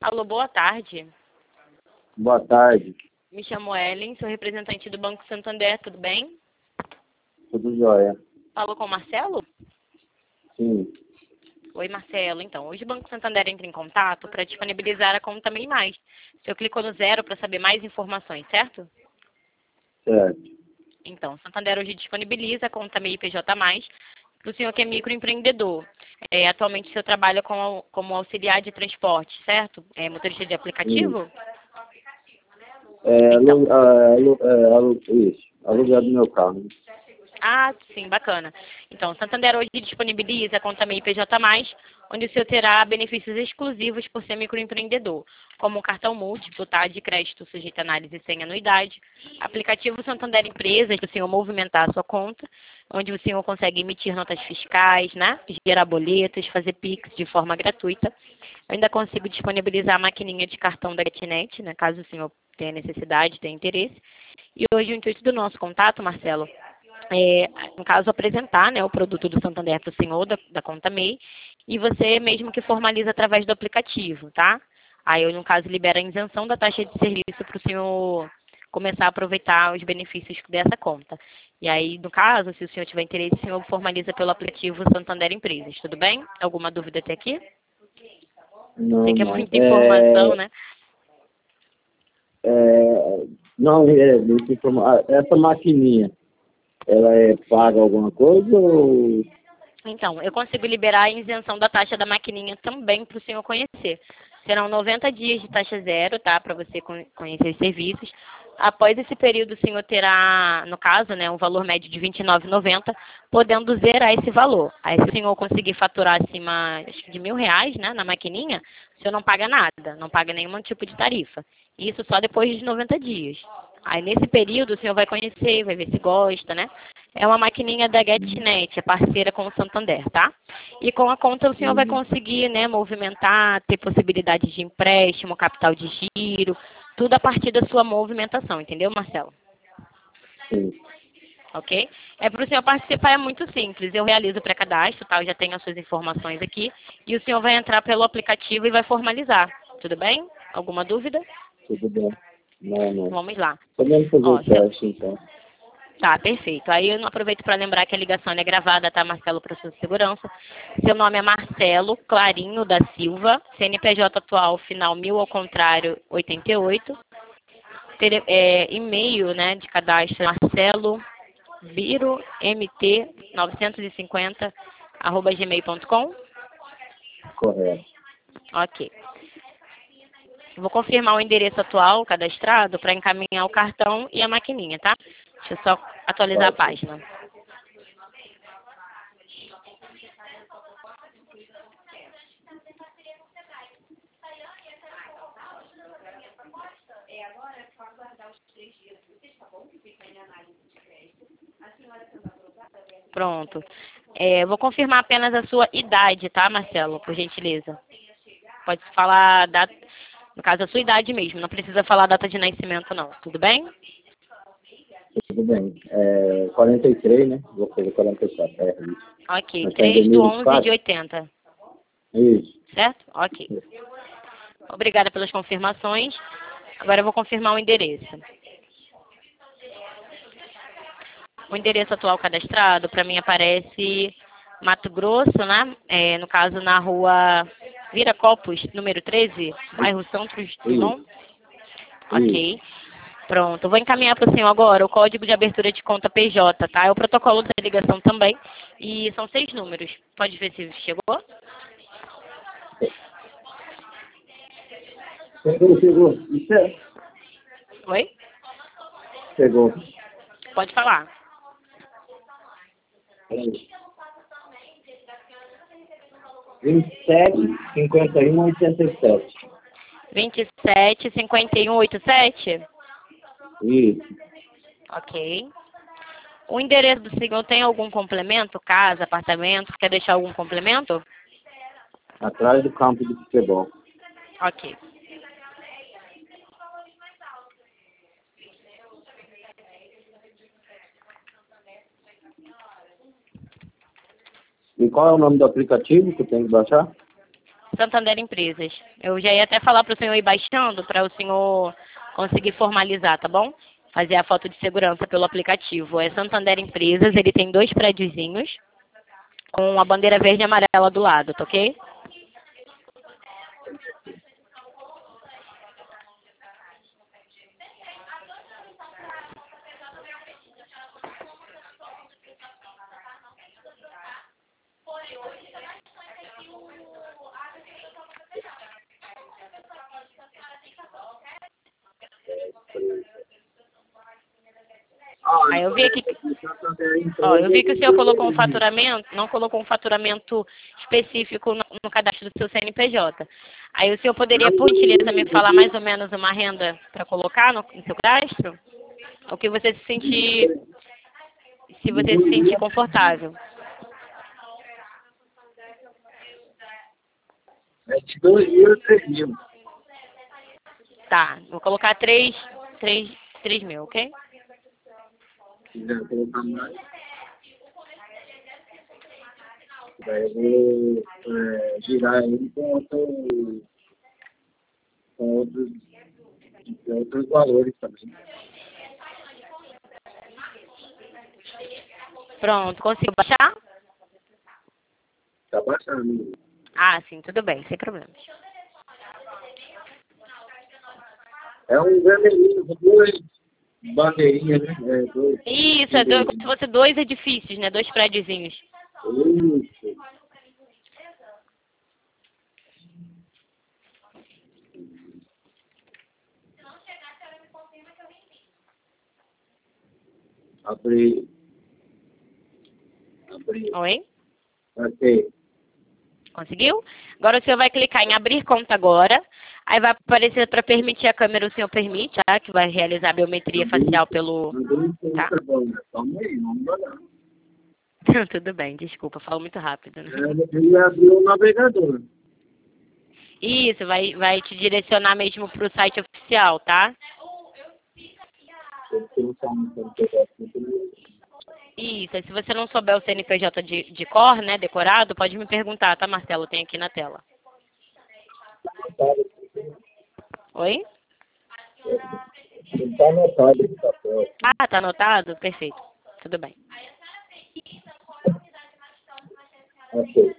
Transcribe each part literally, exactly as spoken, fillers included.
Alô, boa tarde. Boa tarde. Me chamo Ellen, sou representante do Banco Santander, tudo bem? Tudo jóia? Falou com o Marcelo? Sim. Oi, Marcelo. Então, hoje o Banco Santander entra em contato para disponibilizar a conta MEI Mais. O senhor clicou no zero para saber mais informações, certo? Certo. Então, o Santander hoje disponibiliza a conta MEI P J Mais para o senhor que é microempreendedor. É, atualmente o senhor trabalha com, como auxiliar de transporte, certo? É motorista de aplicativo? Isso. É, Então. alu, é, alu, é, alu, isso. Aluguel do meu carro. Ah, sim, bacana. Então, o Santander hoje disponibiliza a conta MEI P J Mais, onde o senhor terá benefícios exclusivos por ser microempreendedor, como o cartão múltiplo, tá, de crédito sujeito a análise sem anuidade, aplicativo Santander Empresas, para o senhor movimentar a sua conta, onde o senhor consegue emitir notas fiscais, né, gerar boletos, fazer Pix de forma gratuita. Eu ainda consigo disponibilizar a maquininha de cartão da GetNet, né, caso o senhor tenha necessidade, tenha interesse. E hoje o intuito do nosso contato, Marcelo, é, no caso, apresentar, né, o produto do Santander para o senhor da, da conta MEI e você mesmo que formaliza através do aplicativo, tá? Aí eu, no caso, libero a isenção da taxa de serviço para o senhor começar a aproveitar os benefícios dessa conta. E aí, no caso, se o senhor tiver interesse, o senhor formaliza pelo aplicativo Santander Empresas, tudo bem? Alguma dúvida até aqui? Não, Sei que é não. muita informação, É, né? é, não, é, deixa eu informar. Essa maquininha, ela é paga alguma coisa ou... Então, eu consigo liberar a isenção da taxa da maquininha também para o senhor conhecer. Serão noventa dias de taxa zero, tá? Para você conhecer os serviços. Após esse período, o senhor terá, no caso, né, um valor médio de vinte e nove reais e noventa centavos, podendo zerar esse valor. Aí, se o senhor conseguir faturar acima acho, de mil reais, né, na maquininha, o senhor não paga nada, não paga nenhum tipo de tarifa. Isso só depois de noventa dias. Aí, nesse período, o senhor vai conhecer, vai ver se gosta, né? É uma maquininha da GetNet, é parceira com o Santander, tá? E com a conta o senhor vai Uhum. conseguir, né, movimentar, ter possibilidades de empréstimo, capital de giro, tudo a partir da sua movimentação, entendeu, Marcelo? Sim. Ok? É para o senhor participar, é muito simples. Eu realizo o pré-cadastro, tá? Eu já tenho as suas informações aqui. E o senhor vai entrar pelo aplicativo e vai formalizar. Tudo bem? Alguma dúvida? Tudo bem. Não, não. Vamos lá. Podemos fazer Ó, o seu, teste, então. Tá, perfeito. Aí eu aproveito para lembrar que a ligação é gravada, tá, Marcelo, para sua segurança. Seu nome é Marcelo Clarinho da Silva, C N P J atual, final mil ao contrário, oitenta e oito. Tele, é, e-mail, né, de cadastro, Marcelo Biro, mt novecentos e cinquenta, arroba gmail ponto com. Correto. Ok. Vou confirmar o endereço atual cadastrado para encaminhar o cartão e a maquininha, tá? Deixa eu só atualizar a Pode. página. Pronto. É, vou confirmar apenas a sua idade, tá, Marcelo? Por gentileza. Pode falar, a data, no caso, a sua idade mesmo. Não precisa falar a data de nascimento, não. Tudo bem? Tudo bem. É, quarenta e três, né? Vou fazer quarenta e quatro. É isso. Ok. Mas tá em três de onze de dois mil e vinte e quatro? oitenta. Isso. Certo? Ok. Obrigada pelas confirmações. Agora eu vou confirmar o endereço. O endereço atual cadastrado, para mim, aparece Mato Grosso, né? É, no caso, na rua Viracopos, número treze, bairro Santos Isso. Dumont. Isso. Ok. Pronto. Vou encaminhar para o senhor agora o código de abertura de conta P J, tá? É o protocolo da ligação também. E são seis números. Pode ver se chegou? Chegou, chegou. Isso é. Oi? Chegou. Pode falar. Peraí. vinte e sete, cinquenta e um, oitenta e sete. vinte e sete, cinquenta e um, oitenta e sete? Isso. Ok. O endereço do senhor tem algum complemento? Casa, apartamento? Quer deixar algum complemento? Atrás do campo de futebol. Ok. E qual é o nome do aplicativo que eu tenho que baixar? Santander Empresas. Eu já ia até falar para o senhor ir baixando, para o senhor conseguir formalizar, tá bom? Fazer a foto de segurança pelo aplicativo. É Santander Empresas, ele tem dois prédiozinhos, com a bandeira verde e amarela do lado, tá ok? Aí eu vi aqui, ó, eu vi que o senhor colocou um faturamento, não colocou um faturamento específico no, no cadastro do seu C N P J. Aí o senhor poderia, por gentileza, me falar mais ou menos uma renda para colocar no, no seu cadastro? O que você se sentir, se você se sentir confortável. É de dois mil a três mil. Tá, vou colocar três, três, três mil, ok? Se quiser colocar mais, daí eu vou é, girar ele com, outro, com outros, com outros valores também. Pronto, conseguiu baixar? Tá baixando. Ah, sim, tudo bem, sem problemas. É um vermelhinho com duas bandeirinhas, né? É, dois, Isso, é dois, como se fosse dois edifícios, né? Dois prédiozinhos. Isso. Abrir. Abrir. Oi? Ok. Conseguiu? Agora o senhor vai clicar em abrir conta agora. Aí vai aparecer para permitir a câmera, o senhor permite, tá? Que vai realizar a biometria facial pelo... Tá. Calma aí, vamos olhar. Tudo bem, desculpa, falo muito rápido, né? Ele abriu o navegador. Isso, vai, vai te direcionar mesmo para o site oficial, tá? Isso, aí se você não souber o C N P J de, de cor, né, decorado, pode me perguntar, tá, Marcelo? Tem aqui na tela. Oi? Não está anotado esse papel. Ah, tá anotado? Perfeito. Tudo bem. Ok.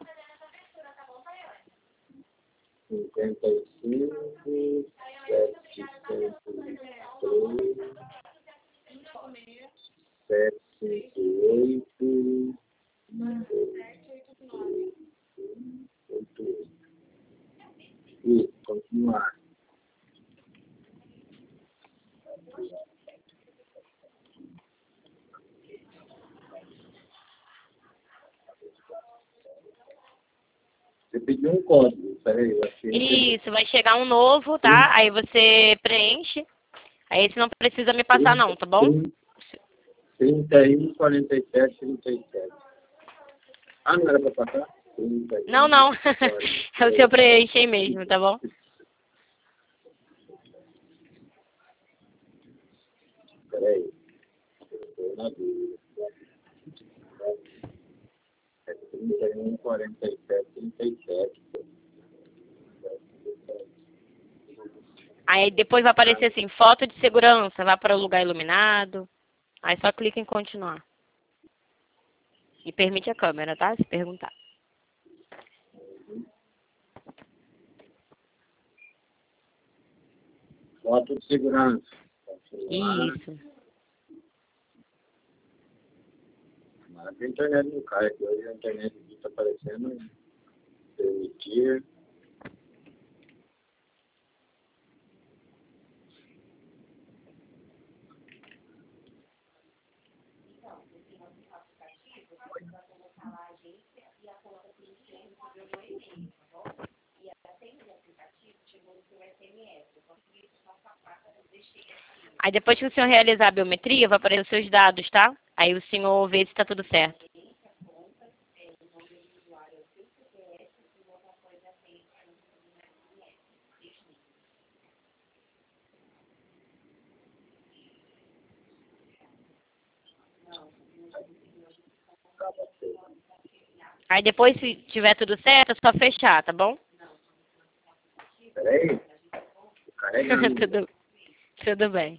cinquenta e cinco, setecentos e três, setecentos e oito, oito, oito. E continuar. Você pediu um código, peraí, eu achei. Isso, vai chegar um novo, tá? Aí você preenche. Aí esse não precisa me passar não, tá bom? trinta e um, quarenta e sete, trinta e sete. Ah, não era para passar? trinta e um, Não, não. quarenta É o seu preenche aí mesmo, tá bom? Peraí. Estou na dúvida. É trinta e um, quarenta e sete, trinta e sete. Aí depois vai aparecer assim, foto de segurança, vai para o lugar iluminado. Aí só clica em continuar. E permite a câmera, tá? Se perguntar. Foto de segurança. Isso. Mas a internet não cai, que hoje a internet está aparecendo. Permitir. Aí depois que o senhor realizar a biometria, vai aparecer os seus dados, tá? Aí o senhor vê se está tudo certo. Aí depois, se tiver tudo certo, é só fechar, tá bom? Peraí. Carregando. tudo, tudo bem.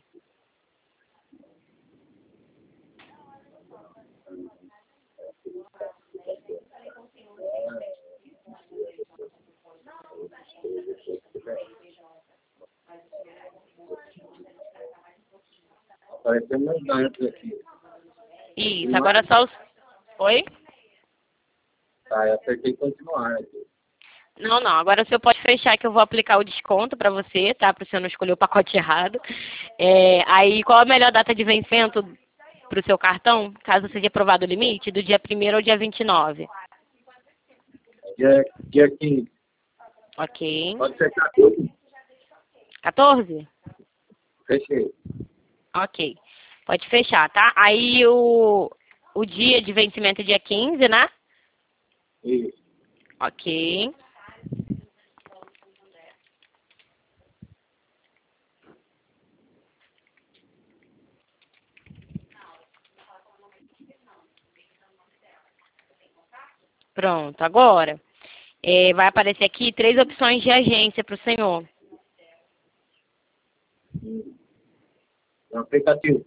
Apareceu meus dados aqui. Isso, agora só os... Oi? Tá, eu apertei continuar aqui. Não, não. Agora o senhor pode fechar que eu vou aplicar o desconto para você, tá? Para o senhor não escolher o pacote errado. É, aí, qual a melhor data de vencimento para o seu cartão, caso seja aprovado o limite? Do dia primeiro ao dia vinte e nove. Dia, dia quinze. Ok. Pode fechar tudo? quatorze? Fechei. Ok. Pode fechar, tá? Aí o, o dia de vencimento é dia quinze, né? Isso. Ok. Pronto. Agora, é, vai aparecer aqui três opções de agência para o senhor. No aplicativo.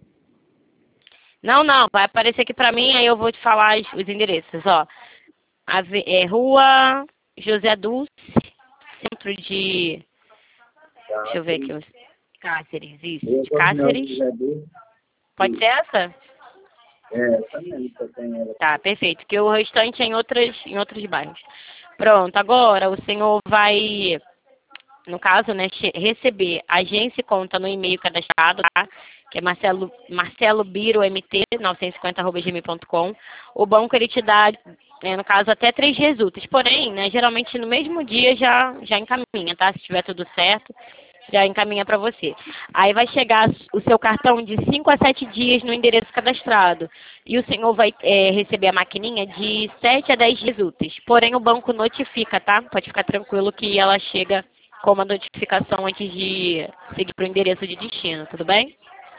Não, não. Vai aparecer aqui para mim, aí eu vou te falar os, os endereços, ó. Ave- é, Rua José Dulce, centro de... Tá. Deixa eu ver aqui. Cáceres, isso. Eu De vou assinar o Cáceres. José. Pode ser essa? É, essa mesmo que eu tenho ela. Tá, perfeito. Porque o restante é em, outras, em outros bairros. Pronto, agora o senhor vai, no caso, né, che- receber agência e conta no e-mail cadastrado, tá? Que é Marcelo, Marcelo Biro M T novecentos e cinquenta arroba gmail ponto com. O banco ele te dá, né, no caso, até três dias úteis. Porém, né, geralmente no mesmo dia já, já encaminha, tá? Se tiver tudo certo, já encaminha para você. Aí vai chegar o seu cartão de cinco a sete dias no endereço cadastrado. E o senhor vai é, receber a maquininha de sete a dez dias úteis. Porém, o banco notifica, tá? Pode ficar tranquilo que ela chega com uma notificação antes de seguir para o endereço de destino, tudo bem?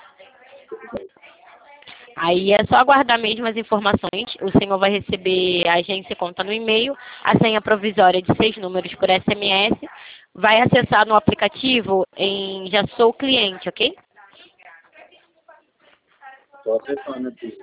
Aí é só aguardar mesmo as informações. O senhor vai receber a agência e conta no e-mail, a senha provisória de seis números por S M S. Vai acessar no aplicativo em Já Sou Cliente, ok? Tô acessando aqui.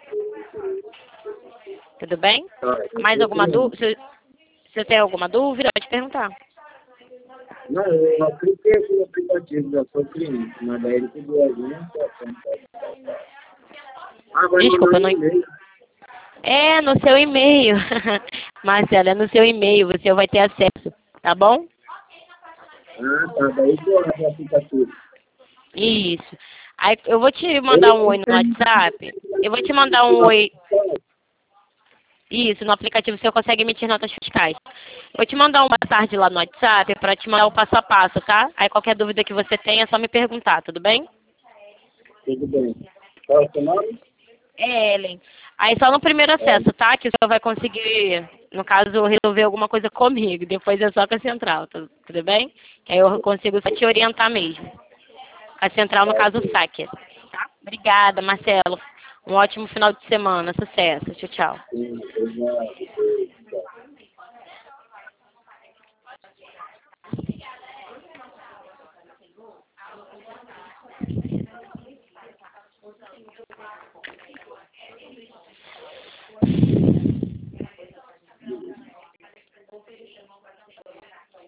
Tudo bem? Tá, eu Mais sou alguma cliente. dúvida? Se você tem alguma dúvida, pode perguntar. Não, eu apliquei aqui no aplicativo, já sou cliente, mas daí ele pediu a gente. Ah, vai Desculpa, mandar eu no não... e-mail. É no seu e-mail. Marcela, é no seu e-mail, você vai ter acesso, tá bom? Ah, tá, daí que eu abro o aplicativo. Isso. Aí eu vou te mandar Ele um oi no WhatsApp. Eu vou te mandar um oi. Isso, no aplicativo você consegue emitir notas fiscais. Vou te mandar uma tarde lá no WhatsApp para te mandar o passo a passo, tá? Aí qualquer dúvida que você tenha é só me perguntar, tudo bem? Tudo bem. Qual é o seu nome? É, Ellen. Aí só no primeiro acesso, tá? Que o senhor vai conseguir, no caso, resolver alguma coisa comigo. Depois é só com a central, tu- tudo bem? Que aí eu consigo só te orientar mesmo. A central, no caso, o saque. Tá? Obrigada, Marcelo. Um ótimo final de semana. Sucesso. Tchau, tchau. Sim, obrigado.